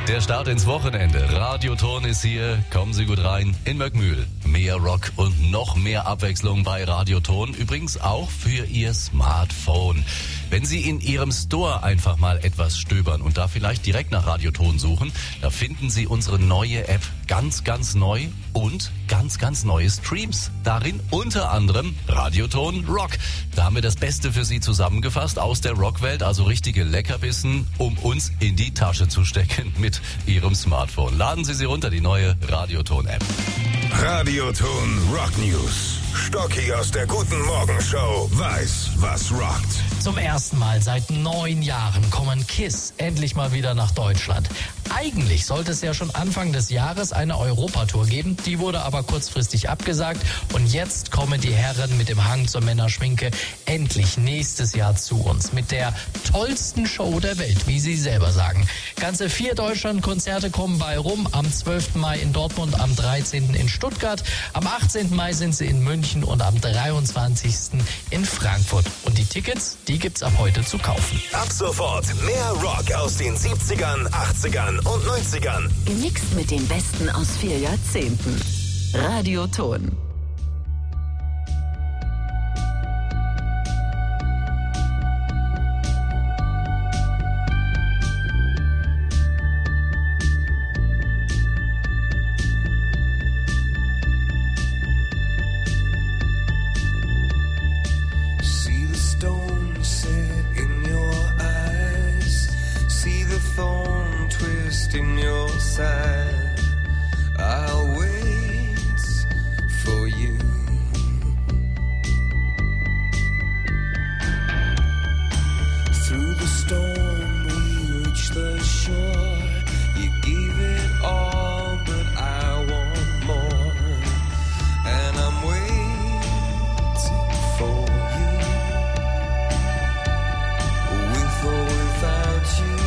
Der Start ins Wochenende. Radioton ist hier. Kommen Sie gut rein in Möckmühl. Mehr Rock und noch mehr Abwechslung bei Radioton. Übrigens auch für Ihr Smartphone. Wenn Sie in Ihrem Store einfach mal etwas stöbern und da vielleicht direkt nach Radioton suchen, da finden Sie unsere neue App ganz, ganz neu und ganz, ganz neue Streams. Darin unter anderem Radioton Rock. Da haben wir das Beste für Sie zusammengefasst aus der Rockwelt, also richtige Leckerbissen, um uns in die Tasche zu stecken mit Ihrem Smartphone. Laden Sie runter, die neue Radioton-App. Radioton Rock News. Stocki aus der Guten Morgenshow weiß, was rockt. Zum ersten Mal seit 9 Jahren kommen KISS endlich mal wieder nach Deutschland. Eigentlich sollte es ja schon Anfang des Jahres eine Europatour geben, die wurde aber kurzfristig abgesagt und jetzt kommen die Herren mit dem Hang zur Männerschminke endlich nächstes Jahr zu uns mit der tollsten Show der Welt, wie sie selber sagen. Ganze 4 Deutschland-Konzerte kommen bei rum, am 12. Mai in Dortmund, am 13. in Stuttgart, am 18. Mai sind sie in München und am 23. in Frankfurt. Und die Tickets, die gibt's ab heute zu kaufen. Ab sofort mehr Rock aus den 70ern, 80ern und 90ern. Gemixt mit den Besten aus 4 Jahrzehnten. Radioton. In your side, I'll wait for you. Through the storm, we reach the shore. You gave it all, but I want more. And I'm waiting for you. With or without you.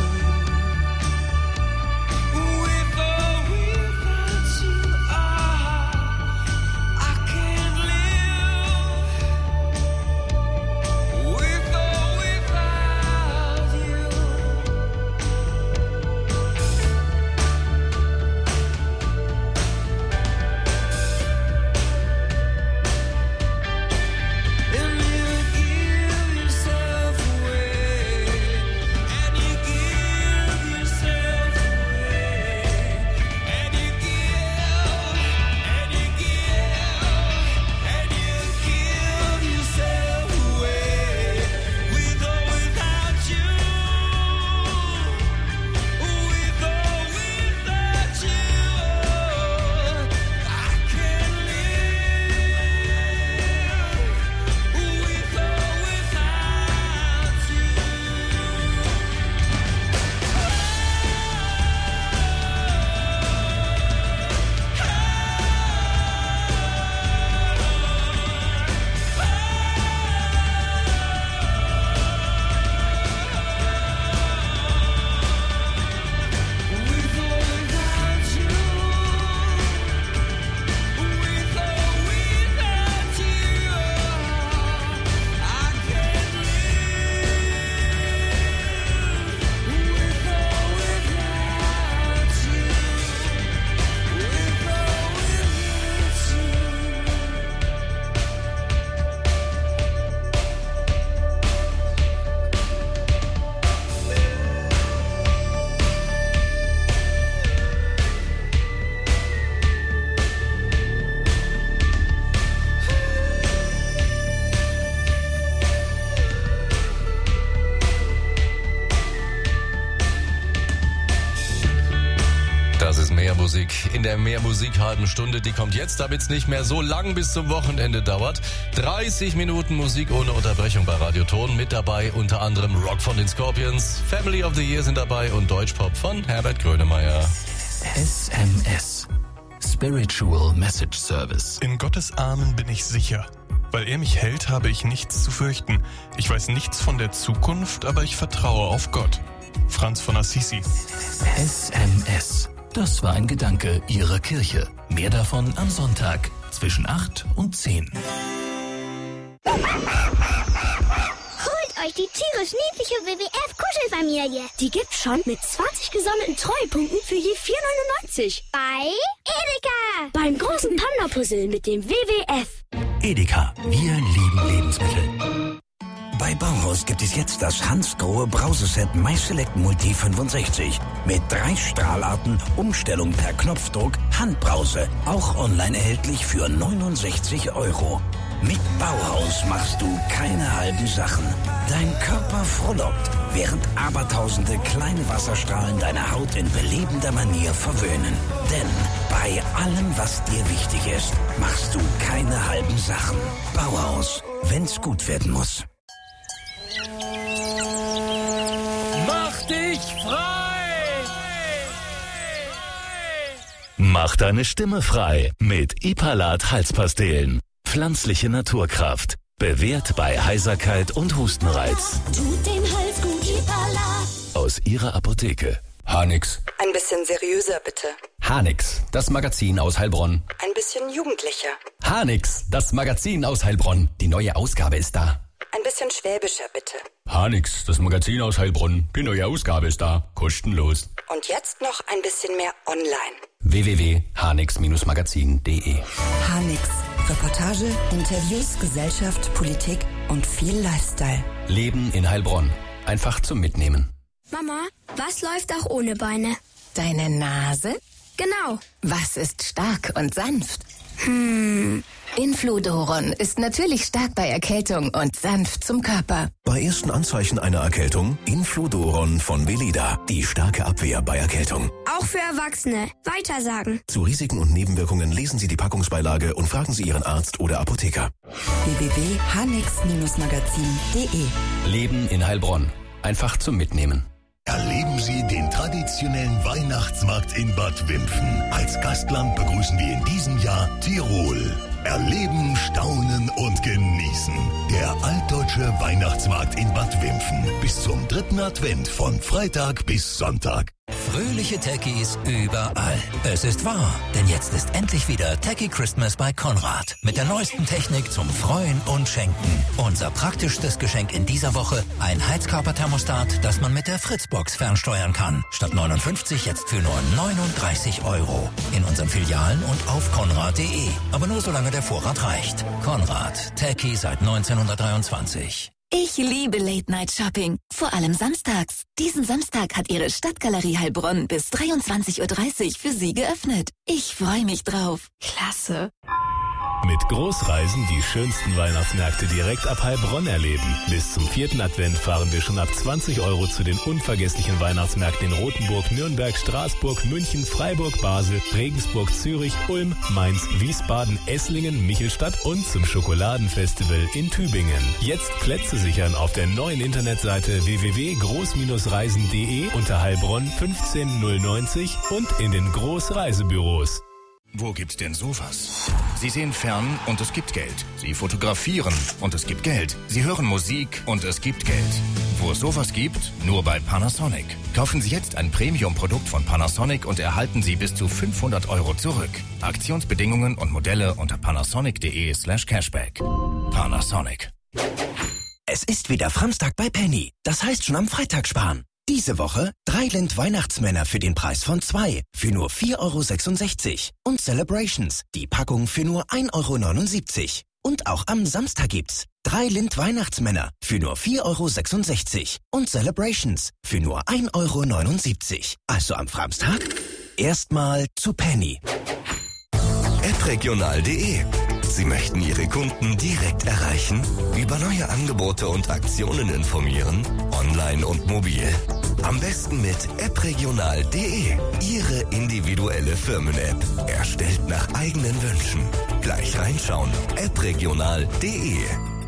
Das ist mehr Musik in der Mehrmusik halben Stunde. Die kommt jetzt, damit es nicht mehr so lang bis zum Wochenende dauert. 30 Minuten Musik ohne Unterbrechung bei Radioton. Mit dabei unter anderem Rock von den Scorpions, Family of the Year sind dabei und Deutschpop von Herbert Grönemeyer. SMS. Spiritual Message Service. In Gottes Armen bin ich sicher. Weil er mich hält, habe ich nichts zu fürchten. Ich weiß nichts von der Zukunft, aber ich vertraue auf Gott. Franz von Assisi. SMS. Das war ein Gedanke Ihrer Kirche. Mehr davon am Sonntag zwischen 8 und 10. Holt euch durch die tierisch niedliche WWF-Kuschelfamilie. Die gibt's schon mit 20 gesammelten Treuepunkten für je 4,99. Bei Edeka. Beim großen Panda-Puzzle mit dem WWF. Edeka, wir lieben Lebensmittel. Bei Bauhaus gibt es jetzt das Hans-Grohe Brauseset MySelect Multi 65. Mit 3 Strahlarten, Umstellung per Knopfdruck, Handbrause. Auch online erhältlich für 69 €. Mit Bauhaus machst du keine halben Sachen. Dein Körper frohlockt, während abertausende kleine Wasserstrahlen deine Haut in belebender Manier verwöhnen. Denn bei allem, was dir wichtig ist, machst du keine halben Sachen. Bauhaus, wenn's gut werden muss. Mach dich frei! Mach deine Stimme frei mit Ipalat Halspastillen. Pflanzliche Naturkraft. Bewährt bei Heiserkeit und Hustenreiz. Tut dem Hals gut, Ipalat. Aus Ihrer Apotheke. Hanix. Ein bisschen seriöser, bitte. Hanix, das Magazin aus Heilbronn. Ein bisschen jugendlicher. Hanix, das Magazin aus Heilbronn. Die neue Ausgabe ist da. Ein bisschen schwäbischer, bitte. Hanix, das Magazin aus Heilbronn. Die neue Ausgabe ist da. Kostenlos. Und jetzt noch ein bisschen mehr online. www.hanix-magazin.de. Hanix. Reportage, Interviews, Gesellschaft, Politik und viel Lifestyle. Leben in Heilbronn. Einfach zum Mitnehmen. Mama, was läuft auch ohne Beine? Deine Nase? Genau. Was ist stark und sanft? Infludoron ist natürlich stark bei Erkältung und sanft zum Körper. Bei ersten Anzeichen einer Erkältung Infludoron von Veleda. Die starke Abwehr bei Erkältung. Auch für Erwachsene. Weitersagen. Zu Risiken und Nebenwirkungen lesen Sie die Packungsbeilage und fragen Sie Ihren Arzt oder Apotheker. www.hanix-magazin.de. Leben in Heilbronn. Einfach zum Mitnehmen. Erleben Sie den traditionellen Weihnachtsmarkt in Bad Wimpfen. Als Gastland begrüßen wir in diesem Jahr Tirol. Erleben, staunen und genießen. Der altdeutsche Weihnachtsmarkt in Bad Wimpfen. Bis zum 3. Advent von Freitag bis Sonntag. Fröhliche Techies überall. Es ist wahr, denn jetzt ist endlich wieder Techie Christmas bei Konrad. Mit der neuesten Technik zum Freuen und Schenken. Unser praktischstes Geschenk in dieser Woche, ein Heizkörperthermostat, das man mit der Fritzbox fernsteuern kann. Statt 59 jetzt für nur 39 €. In unseren Filialen und auf konrad.de. Aber nur solange der Vorrat reicht. Konrad, Techie seit 1923. Ich liebe Late-Night-Shopping, vor allem samstags. Diesen Samstag hat Ihre Stadtgalerie Heilbronn bis 23:30 Uhr für Sie geöffnet. Ich freue mich drauf. Klasse. Mit Großreisen die schönsten Weihnachtsmärkte direkt ab Heilbronn erleben. Bis zum 4. Advent fahren wir schon ab 20 € zu den unvergesslichen Weihnachtsmärkten in Rothenburg, Nürnberg, Straßburg, München, Freiburg, Basel, Regensburg, Zürich, Ulm, Mainz, Wiesbaden, Esslingen, Michelstadt und zum Schokoladenfestival in Tübingen. Jetzt Plätze sichern auf der neuen Internetseite www.groß-reisen.de unter Heilbronn 15090 und in den Großreisebüros. Wo gibt's denn sowas? Sie sehen fern und es gibt Geld. Sie fotografieren und es gibt Geld. Sie hören Musik und es gibt Geld. Wo es sowas gibt, nur bei Panasonic. Kaufen Sie jetzt ein Premium-Produkt von Panasonic und erhalten Sie bis zu 500 € zurück. Aktionsbedingungen und Modelle unter panasonic.de/cashback. Panasonic. Es ist wieder Samstag bei Penny. Das heißt schon am Freitag sparen. Diese Woche 3 Lind Weihnachtsmänner für den Preis von 2 für nur 4,66 € und Celebrations, die Packung für nur 1,79 €. Und auch am Samstag gibt's 3 Lind Weihnachtsmänner für nur 4,66 € und Celebrations für nur 1,79 €. Also am Samstag erstmal zu Penny. Appregional.de. Sie möchten Ihre Kunden direkt erreichen, über neue Angebote und Aktionen informieren, online und mobil. Am besten mit appregional.de. Ihre individuelle Firmen-App, erstellt nach eigenen Wünschen. Gleich reinschauen. appregional.de.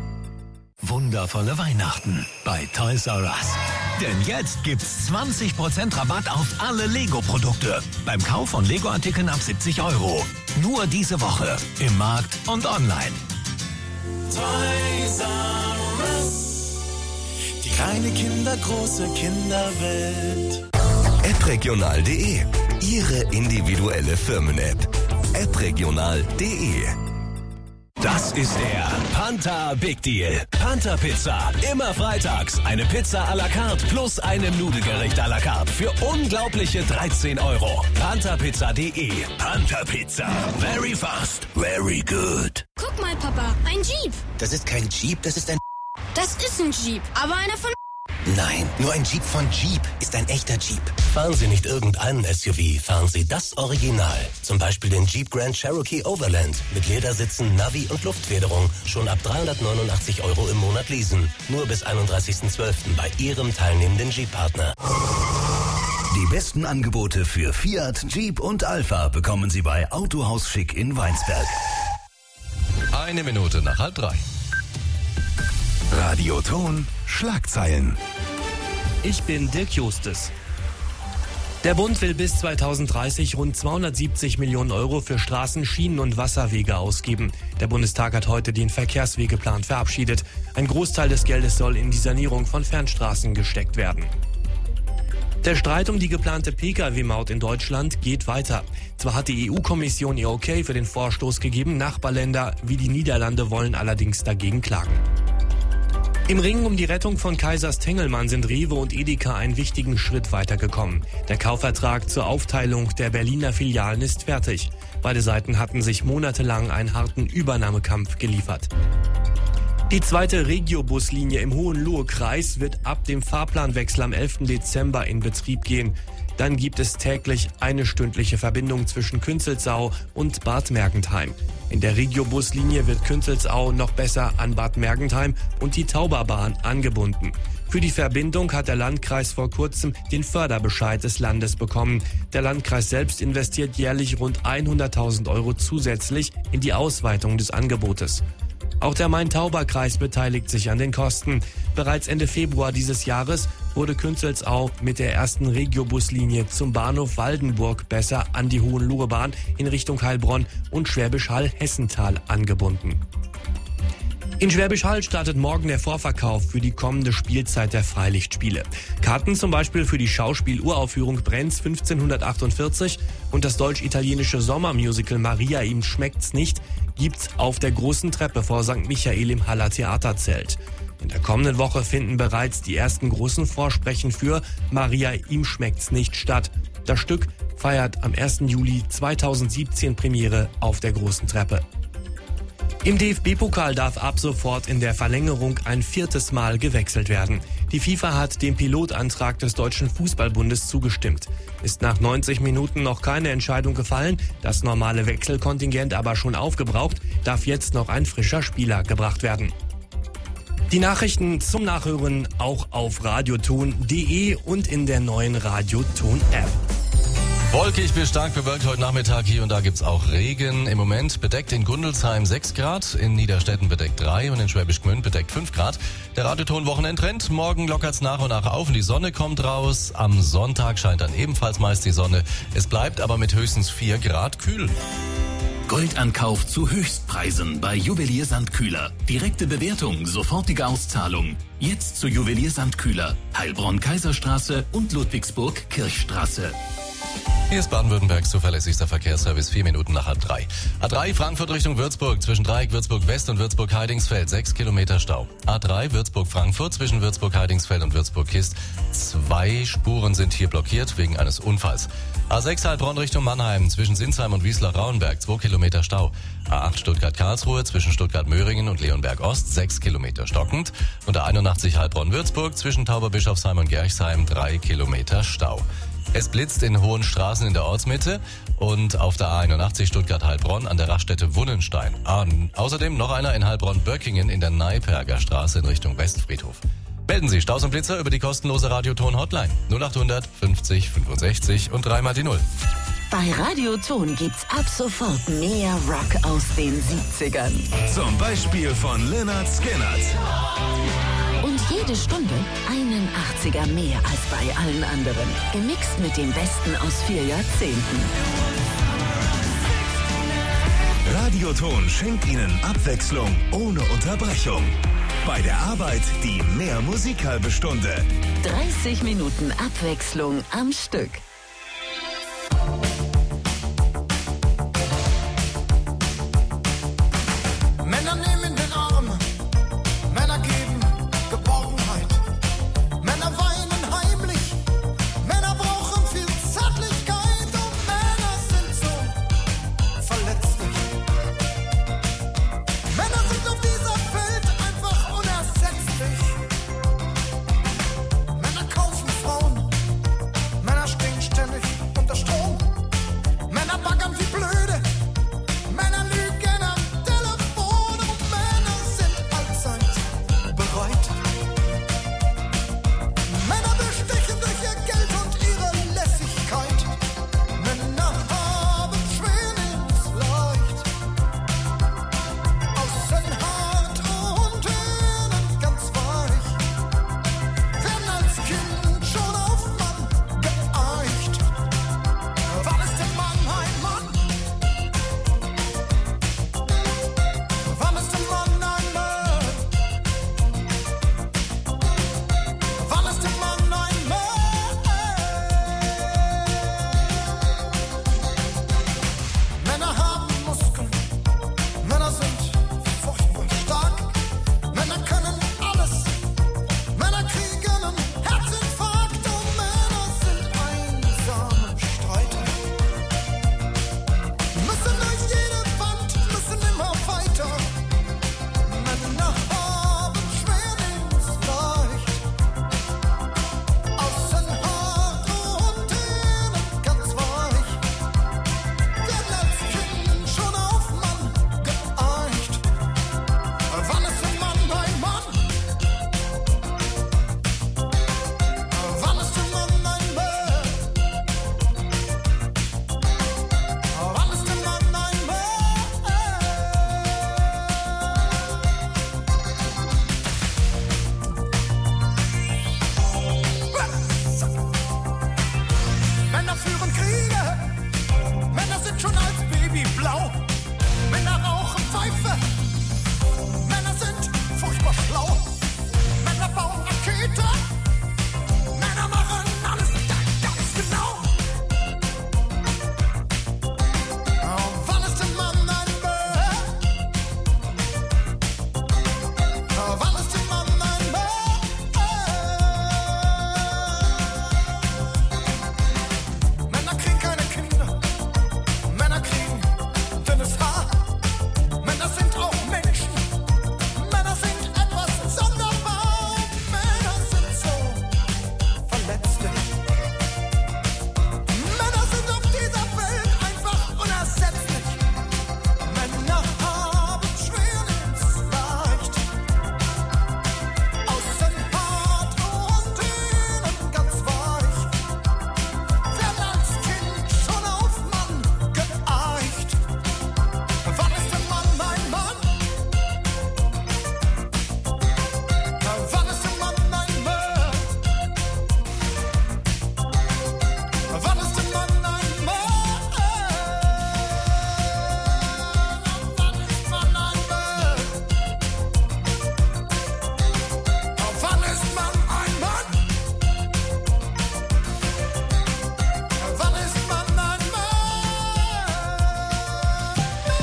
Wundervolle Weihnachten bei Toys R Us. Denn jetzt gibt's 20% Rabatt auf alle Lego-Produkte. Beim Kauf von Lego-Artikeln ab 70 €. Nur diese Woche im Markt und online. Toys R Us. Die kleine Kinder, große Kinderwelt. Appregional.de. Ihre individuelle Firmen-App. appregional.de. Das ist der Panther Big Deal. Panther Pizza. Immer freitags. Eine Pizza à la carte plus einem Nudelgericht à la carte für unglaubliche 13 €. Pantherpizza.de. Panther Pizza. Very fast. Very good. Guck mal, Papa, ein Jeep. Das ist kein Jeep, das ist ein... Das ist ein Jeep, aber einer von... Nein, nur ein Jeep von Jeep ist ein echter Jeep. Fahren Sie nicht irgendeinen SUV, fahren Sie das Original. Zum Beispiel den Jeep Grand Cherokee Overland mit Ledersitzen, Navi und Luftfederung. Schon ab 389 € im Monat leasen. Nur bis 31.12. bei Ihrem teilnehmenden Jeep-Partner. Die besten Angebote für Fiat, Jeep und Alfa bekommen Sie bei Autohaus Schick in Weinsberg. 1 Minute nach 2:30. Radioton Schlagzeilen. Ich bin Dirk Justus. Der Bund will bis 2030 rund 270 Millionen € für Straßen, Schienen und Wasserwege ausgeben. Der Bundestag hat heute den Verkehrswegeplan verabschiedet. Ein Großteil des Geldes soll in die Sanierung von Fernstraßen gesteckt werden. Der Streit um die geplante Pkw-Maut in Deutschland geht weiter. Zwar hat die EU-Kommission ihr Okay für den Vorstoß gegeben, Nachbarländer wie die Niederlande wollen allerdings dagegen klagen. Im Ringen um die Rettung von Kaisers Tengelmann sind Rewe und Edeka einen wichtigen Schritt weitergekommen. Der Kaufvertrag zur Aufteilung der Berliner Filialen ist fertig. Beide Seiten hatten sich monatelang einen harten Übernahmekampf geliefert. Die zweite Regiobuslinie im Hohenlohe-Kreis wird ab dem Fahrplanwechsel am 11. Dezember in Betrieb gehen. Dann gibt es täglich eine stündliche Verbindung zwischen Künzelsau und Bad Mergentheim. In der Regiobuslinie wird Künzelsau noch besser an Bad Mergentheim und die Tauberbahn angebunden. Für die Verbindung hat der Landkreis vor kurzem den Förderbescheid des Landes bekommen. Der Landkreis selbst investiert jährlich rund 100.000 € zusätzlich in die Ausweitung des Angebotes. Auch der Main-Tauber-Kreis beteiligt sich an den Kosten. Bereits Ende Februar dieses Jahres wurde Künzelsau mit der ersten Regiobuslinie zum Bahnhof Waldenburg besser an die Hohenlohe-Bahn in Richtung Heilbronn und Schwäbisch Hall-Hessental angebunden. In Schwäbisch Hall startet morgen der Vorverkauf für die kommende Spielzeit der Freilichtspiele. Karten zum Beispiel für die Schauspiel-Uraufführung Brenz 1548 und das deutsch-italienische Sommermusical Maria, ihm schmeckt's nicht, gibt's auf der großen Treppe vor St. Michael im Haller Theaterzelt. In der kommenden Woche finden bereits die ersten großen Vorsprechen für Maria, ihm schmeckt's nicht statt. Das Stück feiert am 1. Juli 2017 Premiere auf der großen Treppe. Im DFB-Pokal darf ab sofort in der Verlängerung ein 4. Mal gewechselt werden. Die FIFA hat dem Pilotantrag des Deutschen Fußballbundes zugestimmt. Ist nach 90 Minuten noch keine Entscheidung gefallen, das normale Wechselkontingent aber schon aufgebraucht, darf jetzt noch ein frischer Spieler gebracht werden. Die Nachrichten zum Nachhören auch auf radioton.de und in der neuen Radioton-App. Wolkig bis stark bewölkt heute Nachmittag. Hier und da gibt's auch Regen. Im Moment bedeckt in Gundelsheim 6 Grad, in Niederstetten bedeckt 3 und in Schwäbisch Gmünd bedeckt 5 Grad. Der Radioton-Wochenendtrend. Morgen lockert's nach und nach auf und die Sonne kommt raus. Am Sonntag scheint dann ebenfalls meist die Sonne. Es bleibt aber mit höchstens 4 Grad kühl. Goldankauf zu Höchstpreisen bei Juwelier Sandkühler. Direkte Bewertung, sofortige Auszahlung. Jetzt zu Juwelier Sandkühler. Heilbronn-Kaiserstraße und Ludwigsburg-Kirchstraße. Hier ist Baden-Württembergs zuverlässigster Verkehrsservice, 4 Minuten nach 2:30. A3 Frankfurt Richtung Würzburg, zwischen Dreieck Würzburg-West und Würzburg-Heidingsfeld, 6 Kilometer Stau. A3 Würzburg-Frankfurt, zwischen Würzburg-Heidingsfeld und Würzburg-Kist, 2 Spuren sind hier blockiert wegen eines Unfalls. A6 Heilbronn Richtung Mannheim, zwischen Sinsheim und Wiesloch-Rauenberg, 2 Kilometer Stau. A8 Stuttgart-Karlsruhe, zwischen Stuttgart-Möhringen und Leonberg-Ost, 6 Kilometer stockend. Und A81 Heilbronn-Würzburg, zwischen Tauberbischofsheim und Gerchsheim, 3 Kilometer Stau. Es blitzt in hohen Straßen in der Ortsmitte und auf der A81 Stuttgart-Heilbronn an der Raststätte Wunnenstein. Außerdem noch einer in Heilbronn-Böckingen in der Neiperger Straße in Richtung Westfriedhof. Melden Sie Staus und Blitzer über die kostenlose Radioton-Hotline 0800 50 65 und 3 mal die 0. Bei Radioton gibt's ab sofort mehr Rock aus den 70ern. Zum Beispiel von Lynyrd Skynyrd. Und jede Stunde einen 80er mehr als bei allen anderen. Gemixt mit dem Besten aus 4 Jahrzehnten. Radioton schenkt Ihnen Abwechslung ohne Unterbrechung. Bei der Arbeit die mehr Musikhalbe Stunde. 30 Minuten Abwechslung am Stück.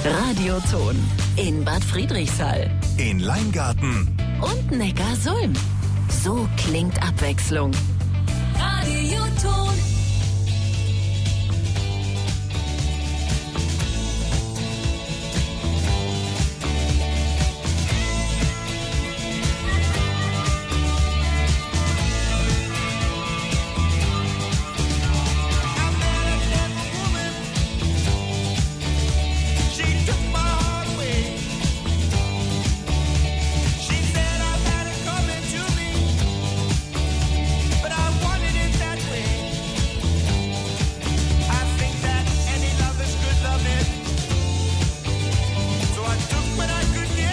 Radioton in Bad Friedrichshall In Leingarten und Neckarsulm. So klingt Abwechslung. Radioton.